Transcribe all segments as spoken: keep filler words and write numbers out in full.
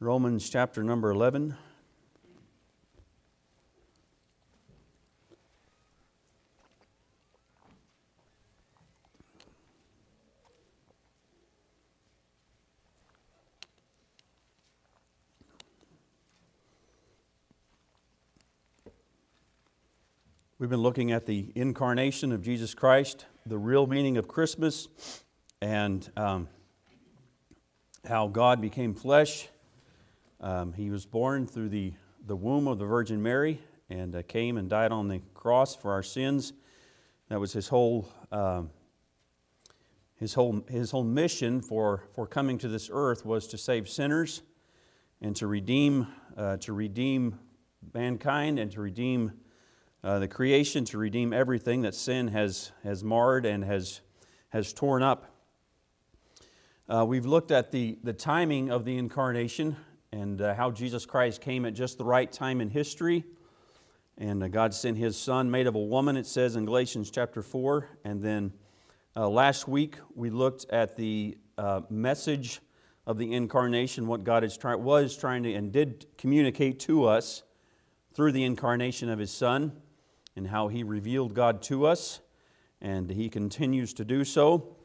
Romans chapter number eleven. We've been looking at the incarnation of Jesus Christ, the real meaning of Christmas, and um, how God became flesh. Um, he was born through the, the womb of the Virgin Mary and uh, came and died on the cross for our sins. That was his whole um, his whole his whole mission for, for coming to this earth was to save sinners and to redeem uh, to redeem mankind and to redeem Uh, the creation, to redeem everything that sin has has marred and has has torn up. Uh, we've looked at the, the timing of the incarnation and uh, how Jesus Christ came at just the right time in history. And uh, God sent His Son made of a woman, it says in Galatians chapter four. And then uh, last week we looked at the uh, message of the incarnation, what God is try- was trying to and did communicate to us through the incarnation of His Son, and how He revealed God to us, and He continues to do so.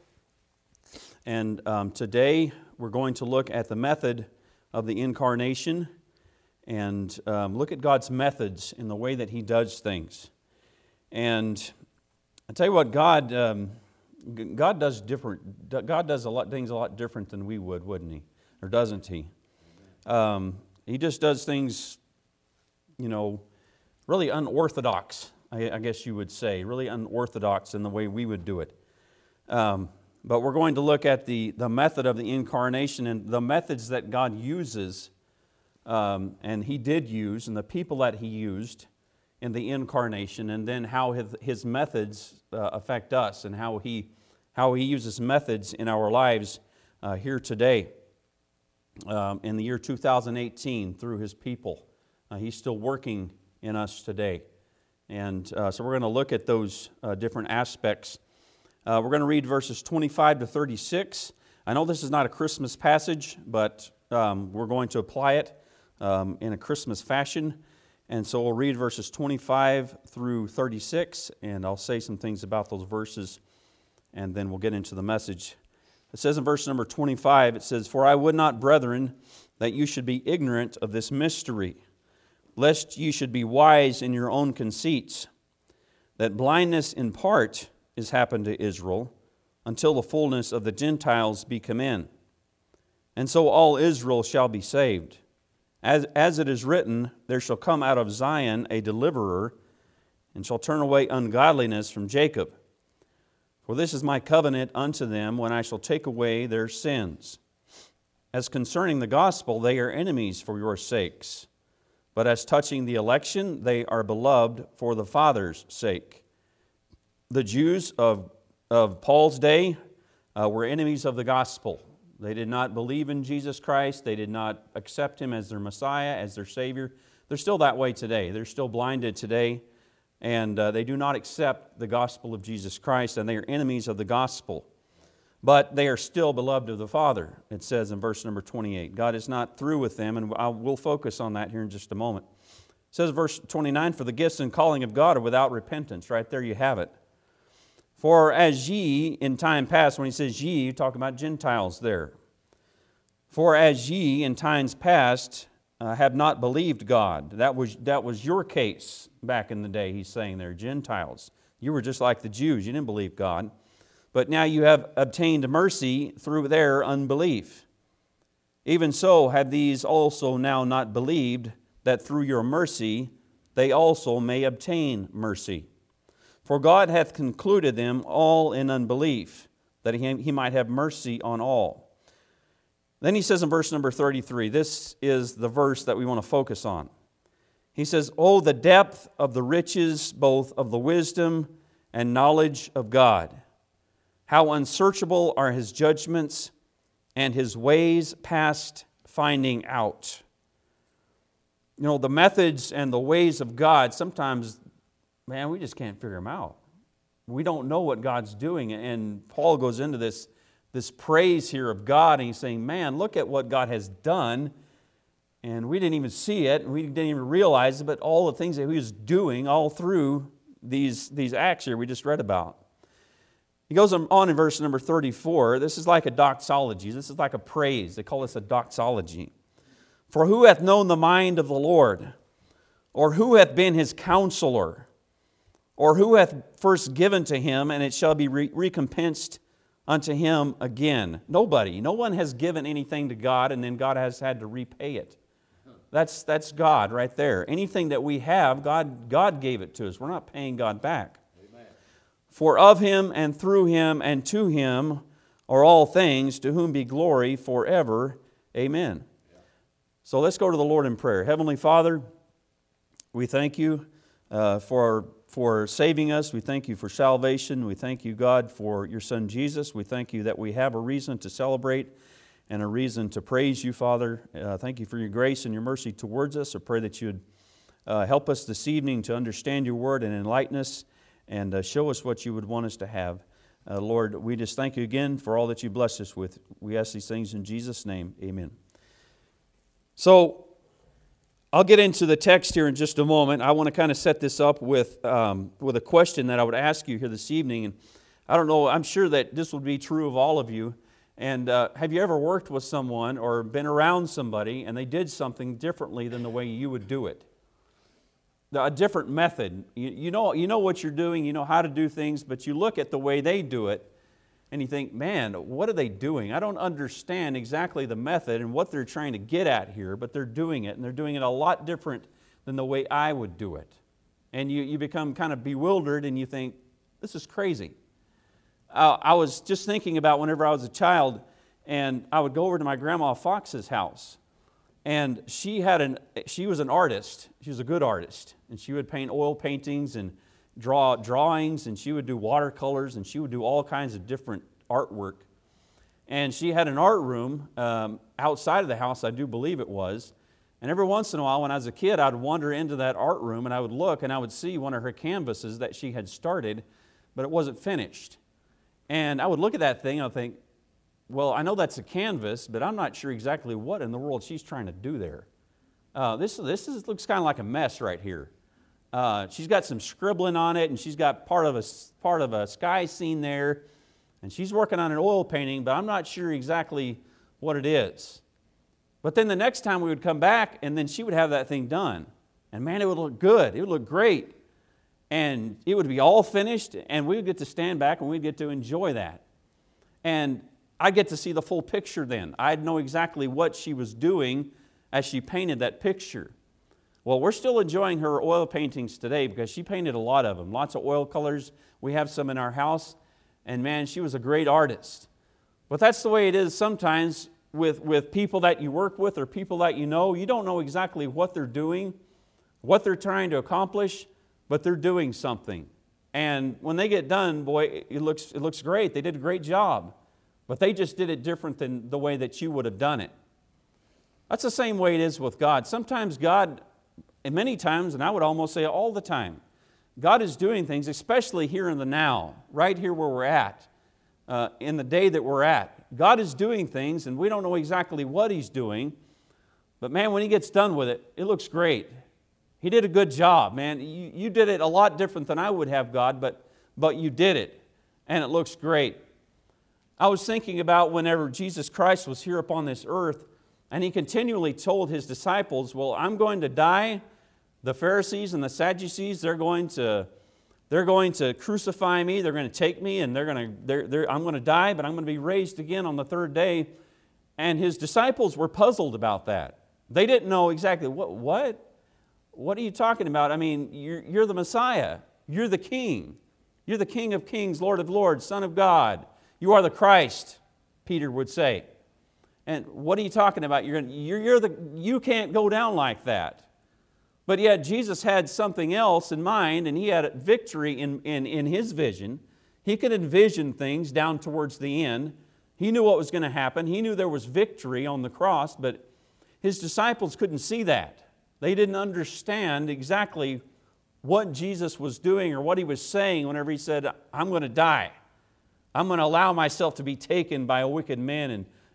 And um, today we're going to look at the method of the incarnation and um, look at God's methods in the way that He does things. And I tell you what, God um, God does different. God does a lot things a lot different than we would, wouldn't He? Or doesn't He? Um, he just does things, you know, really unorthodox. I, I guess you would say, really unorthodox in the way we would do it. Um, but we're going to look at the, the method of the incarnation and the methods that God uses, um, and He did use, and the people that He used in the incarnation, and then how His, his methods uh, affect us, and how He how He uses methods in our lives uh, here today, um, in the year two thousand eighteen, through His people. Uh, he's still working in us today. And uh, so we're going to look at those uh, different aspects. Uh, we're going to read verses twenty-five to thirty-six. I know this is not a Christmas passage, but um, we're going to apply it um, in a Christmas fashion. And so we'll read verses twenty-five through thirty-six, and I'll say some things about those verses, and then we'll get into the message. It says in verse number twenty-five, it says, "For I would not, brethren, that you should be ignorant of this mystery, lest you should be wise in your own conceits, that blindness in part is happened to Israel, until the fullness of the Gentiles be come in. And so all Israel shall be saved. As, as it is written, there shall come out of Zion a deliverer, and shall turn away ungodliness from Jacob. For this is my covenant unto them, when I shall take away their sins. As concerning the gospel, they are enemies for your sakes. But as touching the election, they are beloved for the Father's sake." The Jews of, of Paul's day uh, were enemies of the gospel. They did not believe in Jesus Christ. They did not accept Him as their Messiah, as their Savior. They're still that way today. They're still blinded today, and uh, they do not accept the gospel of Jesus Christ, and they are enemies of the gospel. But they are still beloved of the Father, it says in verse number twenty-eight. God is not through with them, and I will focus on that here in just a moment. It says verse twenty-nine, "For the gifts and calling of God are without repentance." Right there you have it. "For as ye in time past," when he says ye, you're talking about Gentiles there. "For as ye in times past uh, have not believed God." That was, that was your case back in the day, he's saying there, Gentiles. You were just like the Jews, you didn't believe God. "But now you have obtained mercy through their unbelief. Even so have these also now not believed, that through your mercy they also may obtain mercy. For God hath concluded them all in unbelief, that he, he might have mercy on all." Then he says in verse number thirty-three, this is the verse that we want to focus on. He says, "Oh, the depth of the riches, both of the wisdom and knowledge of God! How unsearchable are His judgments, and His ways past finding out." You know, the methods and the ways of God, sometimes, man, we just can't figure them out. We don't know what God's doing. And Paul goes into this, this praise here of God, and he's saying, man, look at what God has done And we didn't even see it, and we didn't even realize it, but all the things that he was doing all through these, these acts here we just read about. He goes on in verse number thirty-four. This is like a doxology. This is like a praise. They call this a doxology. For who hath known the mind of the Lord? Or who hath been his counselor? Or who hath first given to him, and it shall be re- recompensed unto him again? Nobody. No one has given anything to God, and then God has had to repay it. That's, that's God right there. Anything that we have, God, God gave it to us. We're not paying God back. Amen. For of him and through him and to him are all things, to whom be glory forever. Amen. Yeah. So let's go to the Lord in prayer. Heavenly Father, we thank you uh, for, for saving us. We thank you for salvation. We thank you, God, for your Son Jesus. We thank you that we have a reason to celebrate and a reason to praise you, Father. Uh, thank you for your grace and your mercy towards us. I pray that you'd uh, help us this evening to understand your word and enlighten us and uh, show us what you would want us to have. Uh, Lord, we just thank you again for all that you bless us with. We ask these things in Jesus' name. Amen. So, I'll get into the text here in just a moment. I want to kind of set this up with, um, with a question that I would ask you here this evening. And I don't know, I'm sure that this would be true of all of you. And uh, have you ever worked with someone or been around somebody and they did something differently than the way you would do it? A different method. You, you know, you know what you're doing, you know how to do things, but you look at the way they do it and you think, man, what are they doing? I don't understand exactly the method and what they're trying to get at here, but they're doing it, and they're doing it a lot different than the way I would do it. And you, you become kind of bewildered and you think, this is crazy. Uh, I was just thinking about whenever I was a child, and I would go over to my grandma Fox's house, and she had an she was an artist. She was a good artist, and she would paint oil paintings and draw drawings, and she would do watercolors, and she would do all kinds of different artwork. And she had an art room um, outside of the house, I do believe it was. And every once in a while, when I was a kid, I'd wander into that art room, and I would look, and I would see one of her canvases that she had started, but it wasn't finished. And I would look at that thing and I'd think, well, I know that's a canvas, but I'm not sure exactly what in the world she's trying to do there. Uh, this this is, looks kind of like a mess right here. Uh, she's got some scribbling on it, and she's got part of a part of a sky scene there, and she's working on an oil painting, but I'm not sure exactly what it is. But then the next time we would come back, and then she would have that thing done, and man, it would look good. It would look great. And it would be all finished, and we would get to stand back and we'd get to enjoy that. And I'd get to see the full picture then. I'd know exactly what she was doing as she painted that picture. Well, we're still enjoying her oil paintings today because she painted a lot of them, lots of oil colors. We have some in our house, and man, she was a great artist. But that's the way it is sometimes with, with people that you work with or people that you know. You don't know exactly what they're doing, what they're trying to accomplish, but they're doing something. And when they get done, boy, it looks, it looks great. They did a great job. But they just did it different than the way that you would have done it. That's the same way it is with God. Sometimes God, and many times, and I would almost say all the time, God is doing things, especially here in the now, right here where we're at, uh, in the day that we're at. God is doing things, and we don't know exactly what He's doing. But man, when He gets done with it, it looks great. He did a good job, man. You, you did it a lot different than I would have, God, but, but you did it, and it looks great. I was thinking about whenever Jesus Christ was here upon this earth, and He continually told His disciples, well, I'm going to die. The Pharisees and the Sadducees, they're going to, they're going to crucify me. They're going to take me, and they're going to, they're, they're, I'm going to die, but I'm going to be raised again on the third day. And His disciples were puzzled about that. They didn't know exactly, what, what? What are you talking about? I mean, you're, you're the Messiah. You're the King. You're the King of kings, Lord of lords, Son of God. You are the Christ, Peter would say. And what are you talking about? You're, you're, you're the, you can't go down like that. But yet Jesus had something else in mind, and He had victory in, in, in His vision. He could envision things down towards the end. He knew what was going to happen. He knew there was victory on the cross, but His disciples couldn't see that. They didn't understand exactly what Jesus was doing or what He was saying whenever He said, I'm going to die. I'm going to allow myself to be taken by a wicked man and,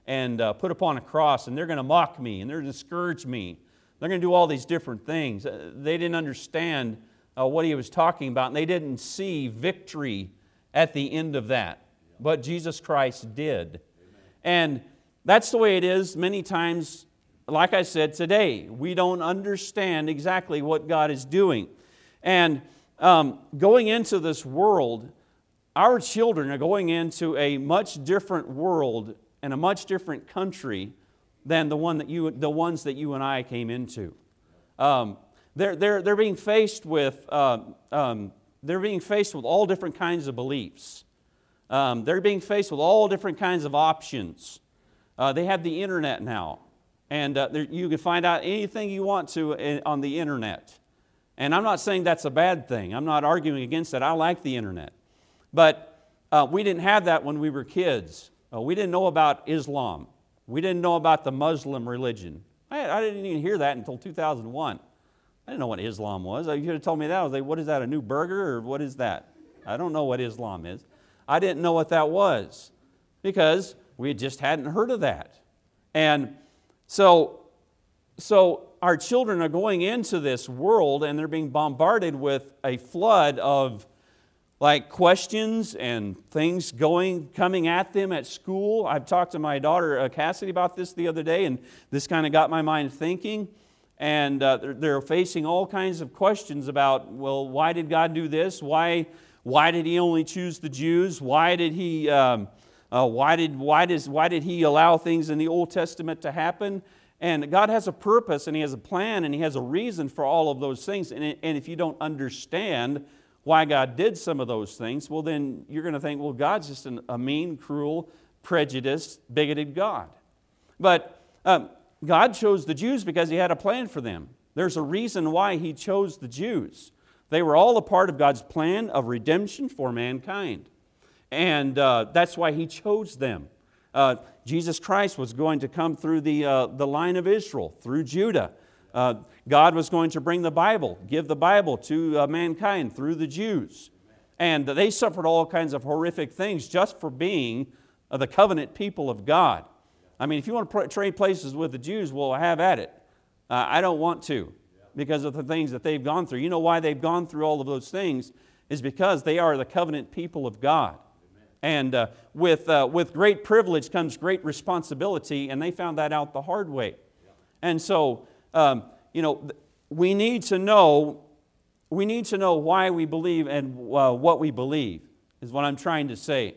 and uh, put upon a cross, and they're going to mock me, and they're going to discourage me. They're going to do all these different things. Uh, they didn't understand uh, what he was talking about, and they didn't see victory at the end of that. But Jesus Christ did. And that's the way it is many times, like I said today. We don't understand exactly what God is doing. And um, going into this world, our children are going into a much different world and a much different country than the one that you, the ones that you and I came into. Um, they're, they're, they're being faced with uh, um, they're being faced with all different kinds of beliefs. Um, they're being faced with all different kinds of options. Uh, they have the internet now, and uh, you can find out anything you want to on the internet. And I'm not saying that's a bad thing. I'm not arguing against that. I like the internet. But uh, we didn't have that when we were kids. Uh, we didn't know about Islam. We didn't know about the Muslim religion. I, I didn't even hear that until two thousand one. I didn't know what Islam was. You could have told me that. I was like, what is that, a new burger, or what is that? I don't know what Islam is. I didn't know what that was because we just hadn't heard of that. And so, so our children are going into this world, and they're being bombarded with a flood of like questions and things going, coming at them at school. I've talked to my daughter uh, Cassidy about this the other day, and this kind of got my mind thinking. And uh, they're, they're facing all kinds of questions about, well, why did God do this? Why, why did He only choose the Jews? Why did He, um, uh, why did, why does, why did He allow things in the Old Testament to happen? And God has a purpose, and He has a plan, and He has a reason for all of those things. And, and if you don't understand why God did some of those things, well, then you're going to think, well, God's just an, a mean, cruel, prejudiced, bigoted God. But um, God chose the Jews because He had a plan for them. There's a reason why He chose the Jews. They were all a part of God's plan of redemption for mankind. And uh, that's why He chose them. Uh, Jesus Christ was going to come through the, uh, the line of Israel, through Judah. Uh, God was going to bring the Bible, give the Bible to uh, mankind through the Jews. And they suffered all kinds of horrific things just for being uh, the covenant people of God. I mean, if you want to pr- trade places with the Jews, well, have at it. Uh, I don't want to because of the things that they've gone through. You know why they've gone through all of those things is because they are the covenant people of God. And uh, with, uh, with great privilege comes great responsibility, and they found that out the hard way. And so, um, you know, we need to know, we need to know why we believe and uh, what we believe, is what I'm trying to say.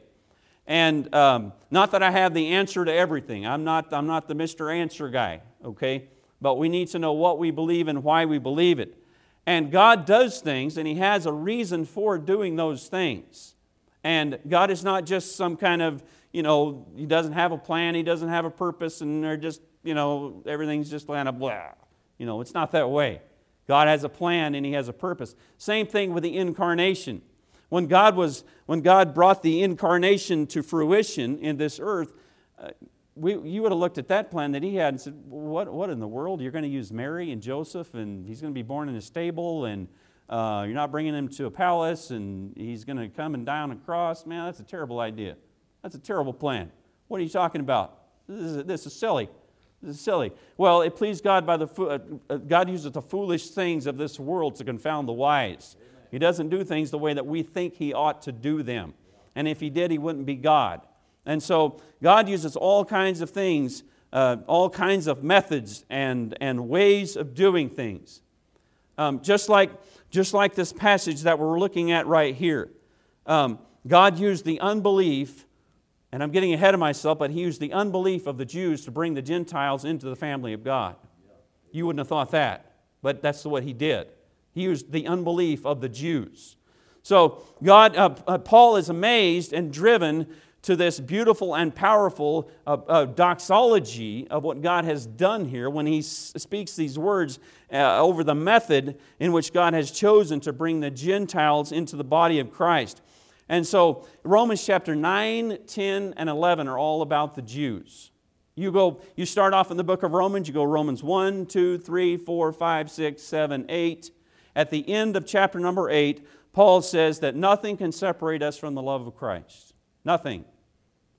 And um, not that I have the answer to everything. I'm not, I'm not the Mister Answer guy, okay? But we need to know what we believe and why we believe it. And God does things, and He has a reason for doing those things. And God is not just some kind of, you know, He doesn't have a plan, He doesn't have a purpose, and they're just, you know, everything's just kind of blah. You know, it's not that way. God has a plan and He has a purpose. Same thing with the incarnation. When God was, when God brought the incarnation to fruition in this earth, uh, we, you would have looked at that plan that He had and said, what, what in the world? You're going to use Mary and Joseph, and He's going to be born in a stable, and uh, you're not bringing Him to a palace, and He's going to come and die on a cross? Man, that's a terrible idea. That's a terrible plan. What are you talking about? This is, this is silly. This is silly. Well, it pleased God by the uh, God uses the foolish things of this world to confound the wise. Amen. He doesn't do things the way that we think He ought to do them. And if He did, He wouldn't be God. And so God uses all kinds of things, uh, all kinds of methods and, and ways of doing things. Um, just like just like this passage that we're looking at right here. Um, God used the unbelief. And I'm getting ahead of myself, but He used the unbelief of the Jews to bring the Gentiles into the family of God. You wouldn't have thought that, but that's what He did. He used the unbelief of the Jews. So God, uh, uh, Paul is amazed and driven to this beautiful and powerful uh, uh, doxology of what God has done here when he s- speaks these words uh, over the method in which God has chosen to bring the Gentiles into the body of Christ. And so Romans chapter nine, ten, and eleven are all about the Jews. You go, you start off in the book of Romans, you go Romans one, two, three, four, five, six, seven, eight. At the end of chapter number eight, Paul says that nothing can separate us from the love of Christ. Nothing.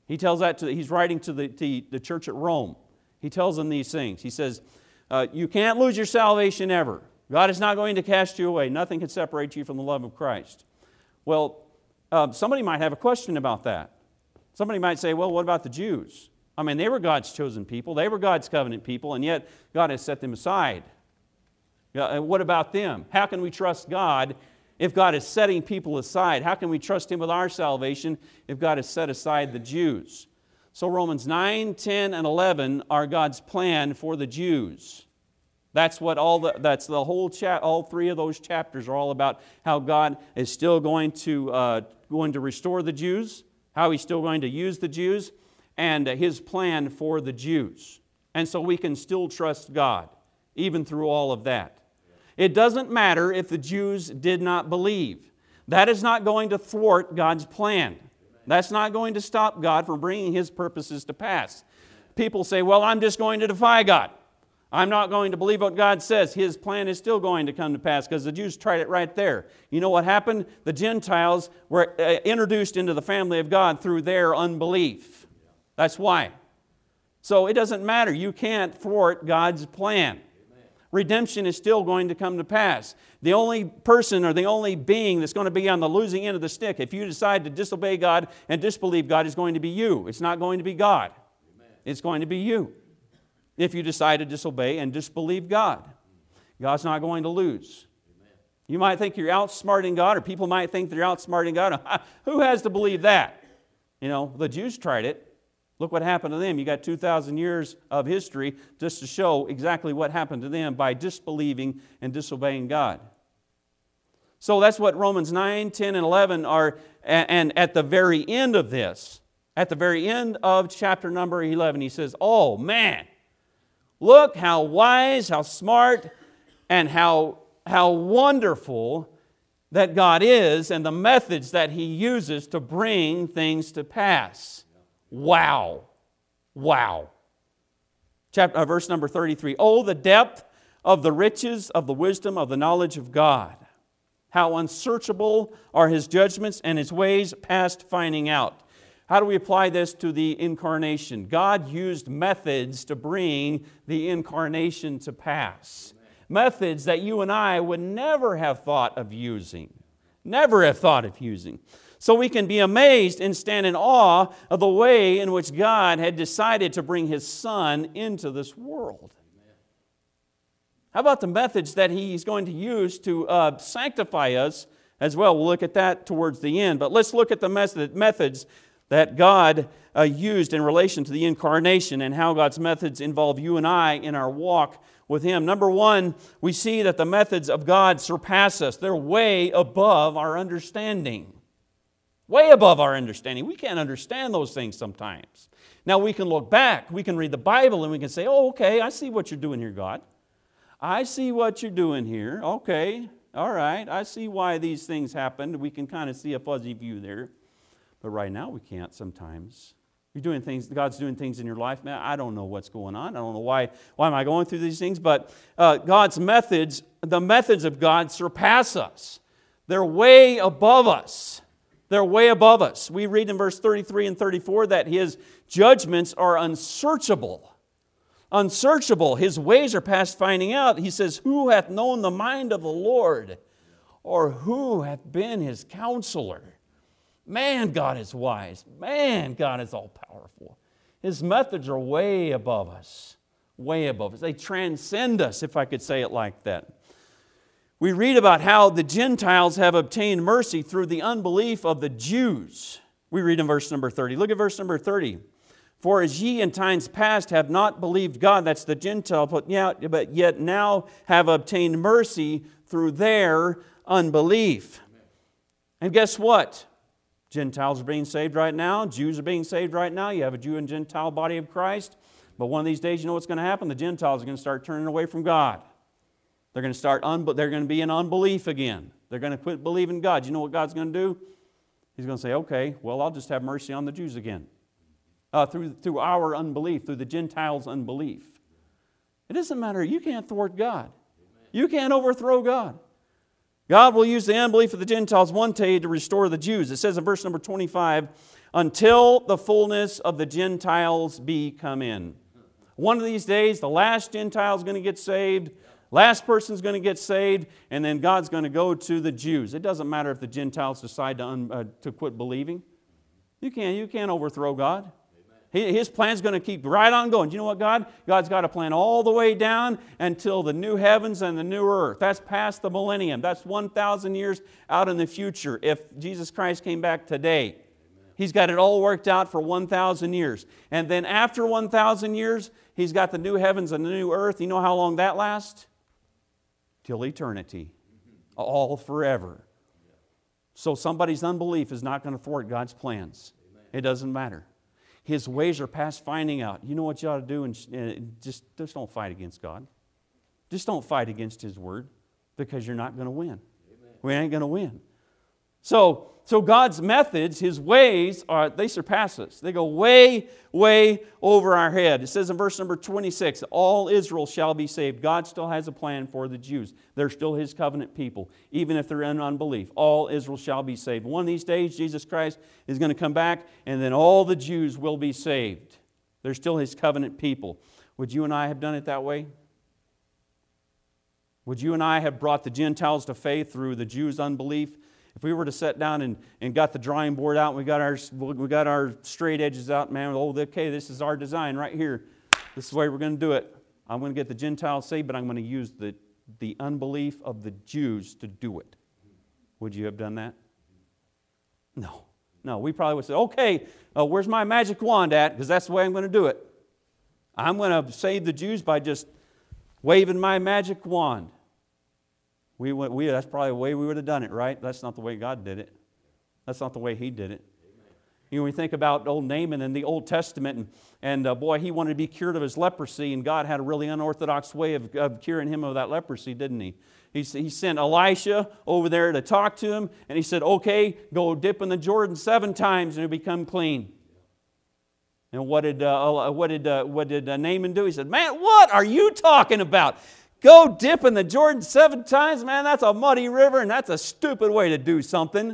He tells that to, he's writing to the, to the church at Rome. He tells them these things. He says, uh, you can't lose your salvation ever. God is not going to cast you away. Nothing can separate you from the love of Christ. Well, uh, somebody might have a question about that. Somebody might say, well, what about the Jews? I mean, they were God's chosen people. They were God's covenant people, and yet God has set them aside. Uh, what about them? How can we trust God if God is setting people aside? How can we trust Him with our salvation if God has set aside the Jews? So Romans nine, ten, and eleven are God's plan for the Jews. That's what all the, that's the whole chap, all three of those chapters are all about, how God is still going to, uh, going to restore the Jews, how He's still going to use the Jews, and His plan for the Jews. And so we can still trust God, even through all of that. It doesn't matter if the Jews did not believe. That is not going to thwart God's plan. That's not going to stop God from bringing His purposes to pass. People say, well, I'm just going to defy God. I'm not going to believe what God says. His plan is still going to come to pass because the Jews tried it right there. You know what happened? The Gentiles were introduced into the family of God through their unbelief. That's why. So it doesn't matter. You can't thwart God's plan. Redemption is still going to come to pass. The only person or the only being that's going to be on the losing end of the stick, if you decide to disobey God and disbelieve God, is going to be you. It's not going to be God. Amen. It's going to be you. If you decide to disobey and disbelieve God, God's not going to lose. Amen. You might think you're outsmarting God, or people might think they're outsmarting God. Who has to believe that? You know, the Jews tried it. Look what happened to them. You got two thousand years of history just to show exactly what happened to them by disbelieving and disobeying God. So that's what Romans nine, ten, and eleven are. And at the very end of this, at the very end of chapter number eleven, he says, oh man, look how wise, how smart, and how, how wonderful that God is, and the methods that He uses to bring things to pass. Wow. Wow. Chapter, uh, verse number thirty-three. Oh, the depth of the riches of the wisdom of the knowledge of God. How unsearchable are His judgments and His ways past finding out. How do we apply this to the incarnation? God used methods to bring the incarnation to pass. Amen. Methods that you and I would never have thought of using. Never have thought of using. So we can be amazed and stand in awe of the way in which God had decided to bring His Son into this world. Amen. How about the methods that He's going to use to uh, sanctify us as well? We'll look at that towards the end. But let's look at the method, methods that God uh, used in relation to the incarnation and how God's methods involve you and I in our walk with Him. Number one, we see that the methods of God surpass us. They're way above our understanding. Way above our understanding. We can't understand those things sometimes. Now we can look back, we can read the Bible, and we can say, oh, okay, I see what you're doing here, God. I see what you're doing here. Okay, all right, I see why these things happened. We can kind of see a fuzzy view there. But right now we can't sometimes. You're doing things, God's doing things in your life, man, I don't know what's going on. I don't know why, why am I going through these things? But uh, God's methods, the methods of God surpass us. They're way above us. They're way above us. We read in verse thirty-three and thirty-four that His judgments are unsearchable. Unsearchable. His ways are past finding out. He says, who hath known the mind of the Lord? Or who hath been His counselor? Man, God is wise. Man, God is all-powerful. His methods are way above us. Way above us. They transcend us, if I could say it like that. We read about how the Gentiles have obtained mercy through the unbelief of the Jews. We read in verse number thirty. Look at verse number thirty. For as ye in times past have not believed God, that's the Gentile, but yet now have obtained mercy through their unbelief. And guess what? Gentiles are being saved right now. Jews are being saved right now. You have a Jew and Gentile body of Christ. But one of these days, you know what's going to happen? The Gentiles are going to start turning away from God. They're going to start, un- they're going to be in unbelief again. They're going to quit believing God. You know what God's going to do? He's going to say, okay, well, I'll just have mercy on the Jews again. Uh, through, through our unbelief, through the Gentiles' unbelief. It doesn't matter. You can't thwart God. You can't overthrow God. God will use the unbelief of the Gentiles one day to restore the Jews. It says in verse number twenty-five, until the fullness of the Gentiles be come in. One of these days, the last Gentile is going to get saved, last person's going to get saved, and then God's going to go to the Jews. It doesn't matter if the Gentiles decide to, un, uh, to quit believing. You can't, you can't overthrow God. He, his plan's going to keep right on going. Do you know what, God? God's got a plan all the way down until the new heavens and the new earth. That's past the millennium. That's one thousand years out in the future if Jesus Christ came back today. He's got it all worked out for one thousand years. And then after one thousand years, He's got the new heavens and the new earth. You know how long that lasts? Till eternity. All forever. So somebody's unbelief is not going to thwart God's plans. It doesn't matter. His ways are past finding out. You know what you ought to do? And just, just don't fight against God. Just don't fight against His Word, because you're not going to win. Amen. We ain't going to win. So, so God's methods, His ways, are they surpass us. They go way, way over our head. It says in verse number twenty-six, all Israel shall be saved. God still has a plan for the Jews. They're still His covenant people, even if they're in unbelief. All Israel shall be saved. One of these days, Jesus Christ is going to come back, and then all the Jews will be saved. They're still His covenant people. Would you and I have done it that way? Would you and I have brought the Gentiles to faith through the Jews' unbelief? If we were to sit down and, and got the drawing board out, and we got our we got our straight edges out, man, oh, okay, this is our design right here. This is the way we're going to do it. I'm going to get the Gentiles saved, but I'm going to use the, the unbelief of the Jews to do it. Would you have done that? No. No, we probably would say, okay, uh, where's my magic wand at? Because that's the way I'm going to do it. I'm going to save the Jews by just waving my magic wand. We, we, that's probably the way we would have done it, right? That's not the way God did it. That's not the way He did it. Amen. You know, we think about old Naaman in the Old Testament, and, and uh, boy, he wanted to be cured of his leprosy, and God had a really unorthodox way of, of curing him of that leprosy, didn't He? He, he sent Elisha over there to talk to him, and he said, okay, go dip in the Jordan seven times and you'll become clean. And what did, uh, what did, uh, what did uh, Naaman do? He said, man, what are you talking about? Go dip in the Jordan seven times, man, that's a muddy river, and that's a stupid way to do something.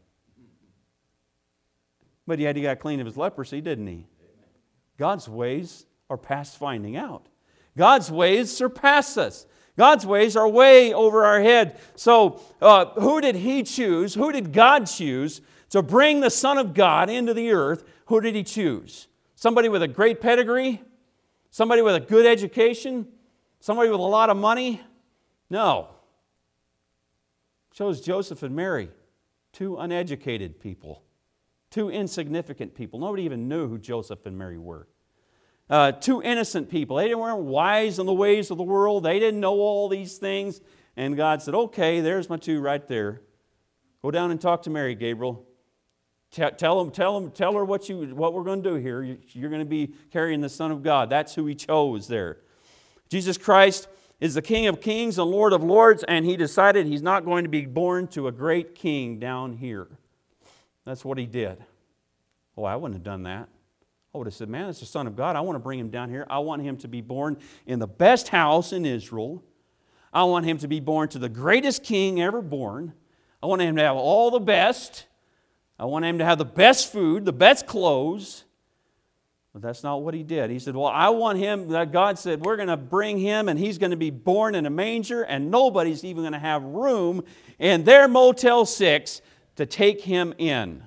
But yet he got clean of his leprosy, didn't he? God's ways are past finding out. God's ways surpass us. God's ways are way over our head. So uh, who did He choose? Who did God choose to bring the Son of God into the earth? Who did He choose? Somebody with a great pedigree? Somebody with a good education? Somebody with a lot of money? No. Chose Joseph and Mary, two uneducated people, two insignificant people. Nobody even knew who Joseph and Mary were. Uh, two innocent people. They weren't wise in the ways of the world. They didn't know all these things. And God said, okay, there's my two right there. Go down and talk to Mary, Gabriel. Tell, tell, them, tell, them, tell her what, you, what we're going to do here. You're going to be carrying the Son of God. That's who He chose there. Jesus Christ is the King of kings and Lord of lords, and He decided He's not going to be born to a great king down here. That's what He did. Oh, I wouldn't have done that. I would have said, man, it's the Son of God. I want to bring Him down here. I want Him to be born in the best house in Israel. I want Him to be born to the greatest king ever born. I want Him to have all the best. I want Him to have the best food, the best clothes. But that's not what He did. He said, well, I want Him, God said, we're going to bring Him and He's going to be born in a manger, and nobody's even going to have room in their Motel six to take Him in.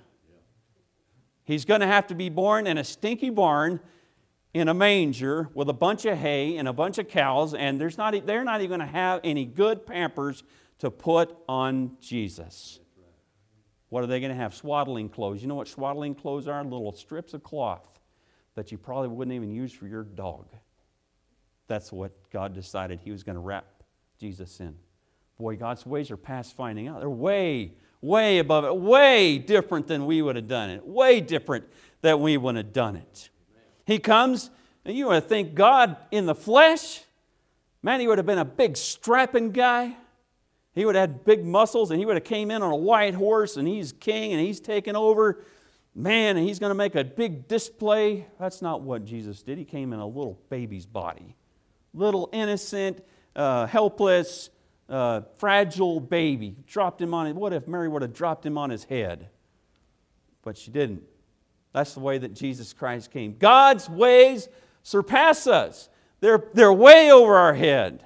He's going to have to be born in a stinky barn in a manger with a bunch of hay and a bunch of cows, and there's not, they're not even going to have any good Pampers to put on Jesus. What are they going to have? Swaddling clothes. You know what swaddling clothes are? Little strips of cloth that you probably wouldn't even use for your dog. That's what God decided He was going to wrap Jesus in. Boy, God's ways are past finding out. They're way, way above it, way different than we would have done it, way different than we would have done it. He comes, and you would have think God in the flesh, man, He would have been a big strapping guy. He would have had big muscles, and He would have came in on a white horse, and He's king, and He's taken over. Man, and He's going to make a big display. That's not what Jesus did. He came in a little baby's body. Little innocent, uh, helpless, uh, fragile baby. Dropped Him on it. What if Mary would have dropped Him on His head? But she didn't. That's the way that Jesus Christ came. God's ways surpass us. They're, they're way over our head.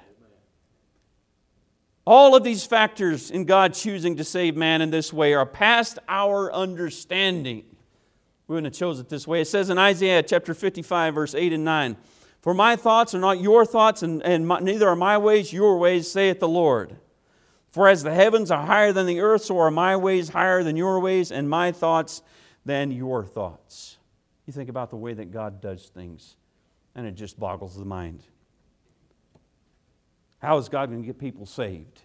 All of these factors in God choosing to save man in this way are past our understanding. We wouldn't have chosen it this way. It says in Isaiah chapter fifty-five, verse eight and nine, "For my thoughts are not your thoughts, and, and my, neither are my ways your ways, saith the Lord. For as the heavens are higher than the earth, so are my ways higher than your ways, and my thoughts than your thoughts." You think about the way that God does things, and it just boggles the mind. How is God going to get people saved?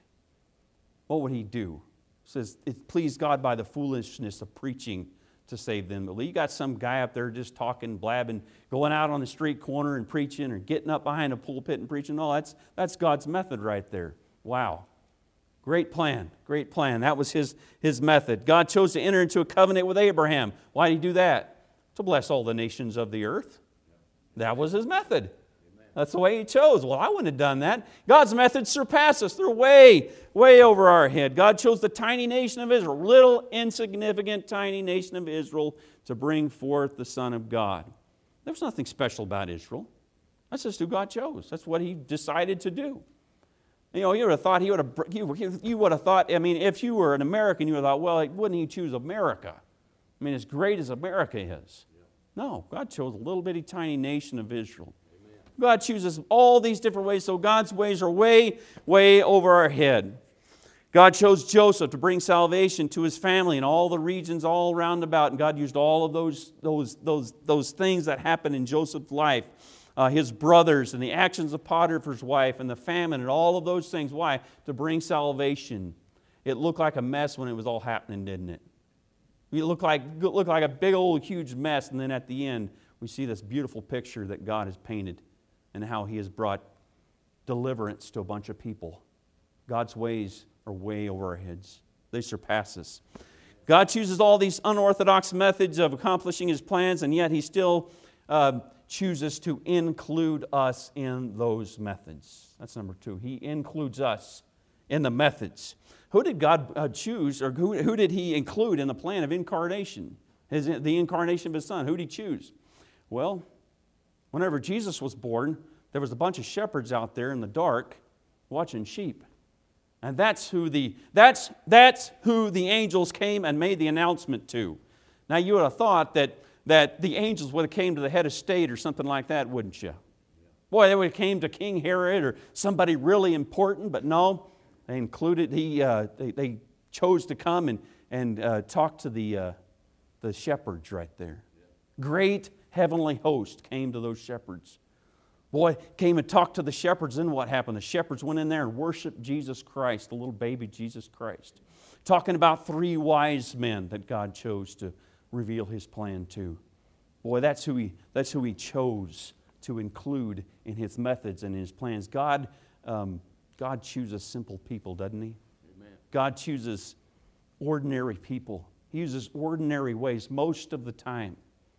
What would He do? It says, it pleased God by the foolishness of preaching to save them. But you got some guy up there just talking, blabbing, going out on the street corner and preaching, or getting up behind a pulpit and preaching. No, that's, that's God's method right there. Wow. Great plan, great plan. That was his, his method. God chose to enter into a covenant with Abraham. Why did He do that? To bless all the nations of the earth. That was His method. That's the way He chose. Well, I wouldn't have done that. God's methods surpass us. They're way, way over our head. God chose the tiny nation of Israel, little, insignificant, tiny nation of Israel, to bring forth the Son of God. There was nothing special about Israel. That's just who God chose. That's what He decided to do. You know, you would have thought He would have, you, you would have thought, I mean, if you were an American, you would have thought, well, wouldn't He choose America? I mean, as great as America is. No, God chose a little bitty tiny nation of Israel. God chooses all these different ways, so God's ways are way, way over our head. God chose Joseph to bring salvation to his family in all the regions all around about, and God used all of those, those, those, those things that happened in Joseph's life, uh, his brothers and the actions of Potiphar's wife and the famine and all of those things. Why? To bring salvation. It looked like a mess when it was all happening, didn't it? It looked like, it looked like a big old huge mess, and then at the end we see this beautiful picture that God has painted, and how He has brought deliverance to a bunch of people. God's ways are way over our heads. They surpass us. God chooses all these unorthodox methods of accomplishing His plans, and yet He still uh, chooses to include us in those methods. That's number two. He includes us in the methods. Who did God uh, choose, or who, who did He include in the plan of incarnation? His, the incarnation of His Son. Who did He choose? Well, whenever Jesus was born, there was a bunch of shepherds out there in the dark watching sheep. And that's who the, that's, that's who the angels came and made the announcement to. Now, you would have thought that, that the angels would have came to the head of state or something like that, wouldn't you? Boy, they would have came to King Herod or somebody really important, but no. They included, he, uh, they, they chose to come and, and uh, talk to the, uh, the shepherds right there. Great heavenly host came to those shepherds. Boy, came and talked to the shepherds, then what happened? The shepherds went in there and worshiped Jesus Christ, the little baby Jesus Christ. Talking about three wise men that God chose to reveal His plan to. Boy, that's who He, that's who he chose to include in His methods and in His plans. God, um, God chooses simple people, doesn't He? Amen. God chooses ordinary people. He uses ordinary ways most of the time.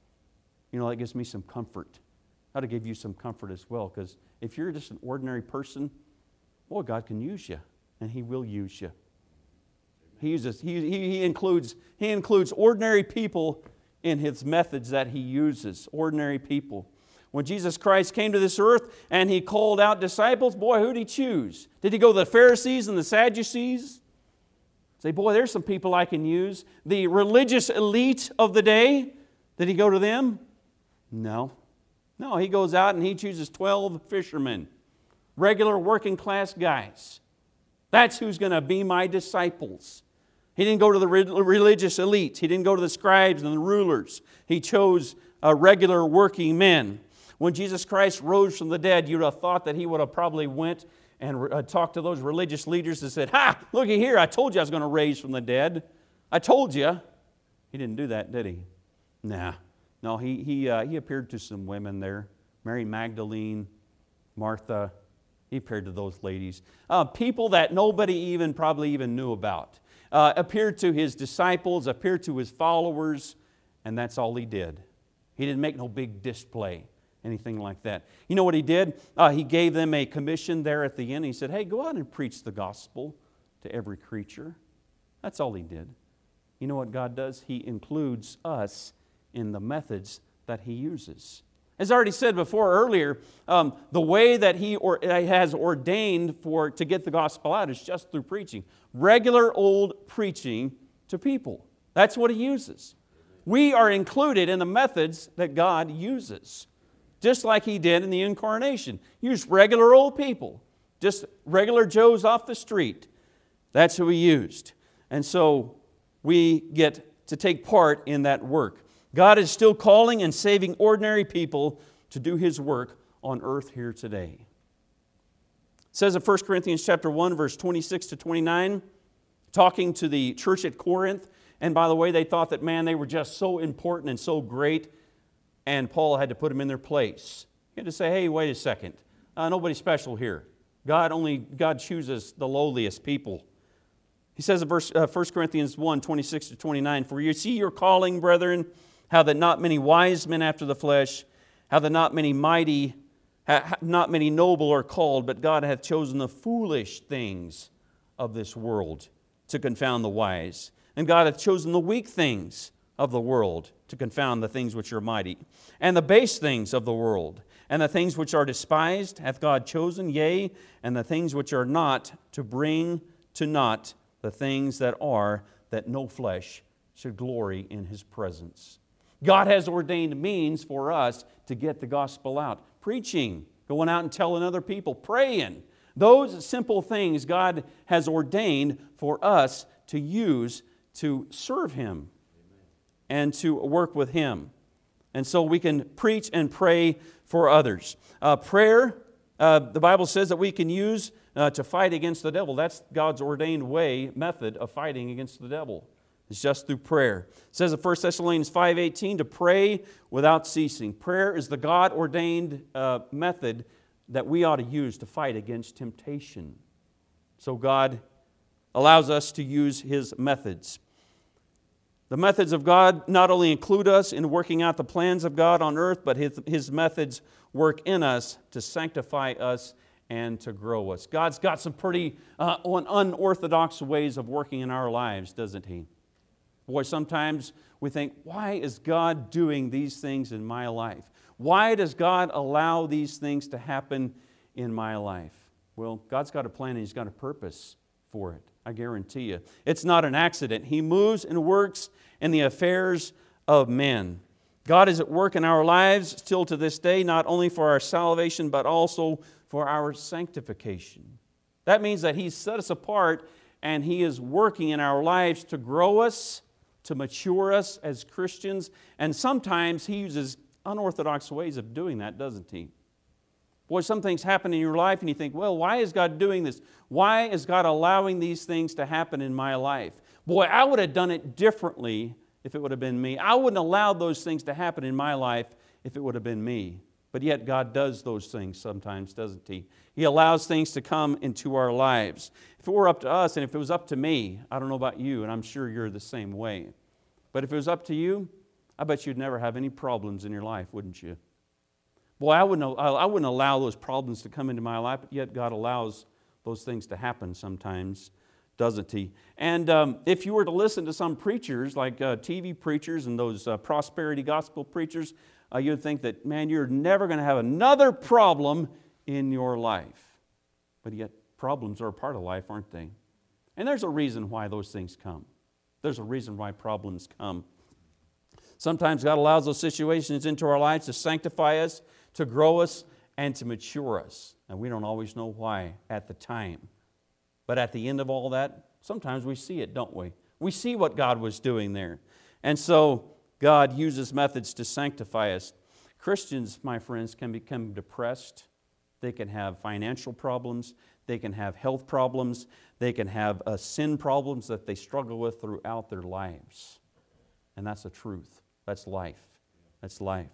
You know, that gives me some comfort. How to give you some comfort as well, because if you're just an ordinary person, boy, God can use you, and He will use you. He uses, he, he, he includes, he includes ordinary people in His methods that He uses. Ordinary people. When Jesus Christ came to this earth and He called out disciples, boy, who did He choose? Did He go to the Pharisees and the Sadducees? Say, boy, there's some people I can use. The religious elite of the day, did He go to them? No. No, He goes out and He chooses twelve fishermen, regular working class guys. That's who's going to be my disciples. He didn't go to the religious elite. He didn't go to the scribes and the rulers. He chose uh, regular working men. When Jesus Christ rose from the dead, you'd have thought that He would have probably went and uh, talked to those religious leaders and said, "Ha, looky here, I told you I was going to raise from the dead. I told you." He didn't do that, did He? Nah. No, he, he, uh, he appeared to some women there. Mary Magdalene, Martha. He appeared to those ladies. Uh, people that nobody even probably even knew about. Uh, appeared to His disciples, appeared to His followers, and that's all He did. He didn't make no big display, anything like that. You know what He did? Uh, he gave them a commission there at the end. He said, hey, go out and preach the gospel to every creature. That's all He did. You know what God does? He includes us in the methods that He uses. As I already said before earlier, um, the way that He or, has ordained for to get the gospel out is just through preaching. Regular old preaching to people. That's what He uses. We are included in the methods that God uses. Just like He did in the incarnation. Used regular old people. Just regular Joes off the street. That's who He used. And so we get to take part in that work. God is still calling and saving ordinary people to do His work on earth here today. It says in First Corinthians chapter one, verse twenty-six to twenty-nine, talking to the church at Corinth, and by the way, they thought that, man, they were just so important and so great, and Paul had to put them in their place. He had to say, hey, wait a second, uh, nobody's special here. God only, God chooses the lowliest people. He says in verse, uh, First Corinthians one, twenty-six to twenty-nine, for you see your calling, brethren, how that not many wise men after the flesh, how that not many mighty, not many noble are called, but God hath chosen the foolish things of this world to confound the wise. And God hath chosen the weak things of the world to confound the things which are mighty. And the base things of the world, and the things which are despised, hath God chosen, yea, and the things which are not, to bring to naught the things that are, that no flesh should glory in His presence. God has ordained means for us to get the gospel out. Preaching, going out and telling other people, praying. Those simple things God has ordained for us to use to serve Him and to work with Him. And so we can preach and pray for others. Uh, prayer, uh, the Bible says that we can use uh, to fight against the devil. That's God's ordained way, method of fighting against the devil. It's just through prayer. It says in First Thessalonians five eighteen to pray without ceasing. Prayer is the God-ordained uh, method that we ought to use to fight against temptation. So God allows us to use His methods. The methods of God not only include us in working out the plans of God on earth, but His, His methods work in us to sanctify us and to grow us. God's got some pretty uh, unorthodox ways of working in our lives, doesn't He? Boy, sometimes we think, why is God doing these things in my life? Why does God allow these things to happen in my life? Well, God's got a plan and He's got a purpose for it. I guarantee you. It's not an accident. He moves and works in the affairs of men. God is at work in our lives still to this day, not only for our salvation, but also for our sanctification. That means that He's set us apart and He is working in our lives to grow us, to mature us as Christians. And sometimes He uses unorthodox ways of doing that, doesn't He? Boy, some things happen in your life and you think, well, why is God doing this? Why is God allowing these things to happen in my life? Boy, I would have done it differently if it would have been me. I wouldn't allow those things to happen in my life if it would have been me. But yet God does those things sometimes, doesn't He? He allows things to come into our lives. If it were up to us and if it was up to me, I don't know about you, and I'm sure you're the same way. But if it was up to you, I bet you'd never have any problems in your life, wouldn't you? Boy, I wouldn't, I wouldn't allow those problems to come into my life, but yet God allows those things to happen sometimes, doesn't He? And um, if you were to listen to some preachers, like uh, T V preachers and those uh, prosperity gospel preachers, uh, you'd think that, man, you're never going to have another problem in your life. But yet, problems are a part of life, aren't they? And there's a reason why those things come. There's a reason why problems come. Sometimes God allows those situations into our lives to sanctify us, to grow us, and to mature us. And we don't always know why at the time. But at the end of all that, sometimes we see it, don't we? We see what God was doing there. And so God uses methods to sanctify us. Christians, my friends, can become depressed. They can have financial problems. They can have health problems. They can have uh, sin problems that they struggle with throughout their lives. And that's the truth. That's life. That's life.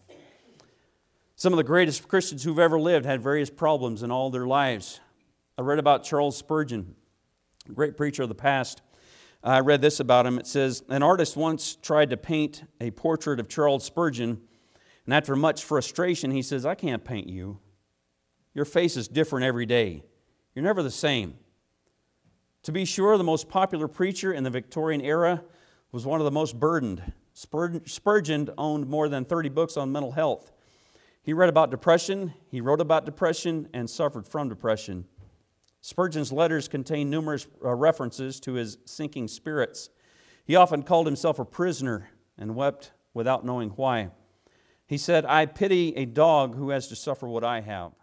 Some of the greatest Christians who've ever lived had various problems in all their lives. I read about Charles Spurgeon, a great preacher of the past. I read this about him. It says, an artist once tried to paint a portrait of Charles Spurgeon, and after much frustration, he says, I can't paint you. Your face is different every day. You're never the same. To be sure, the most popular preacher in the Victorian era was one of the most burdened Spurgeon owned more than thirty books on mental health. He read about depression, he wrote about depression, and suffered from depression. Spurgeon's letters contain numerous uh, references to his sinking spirits. He often called himself a prisoner and wept without knowing why. He said, "I pity a dog who has to suffer what I have."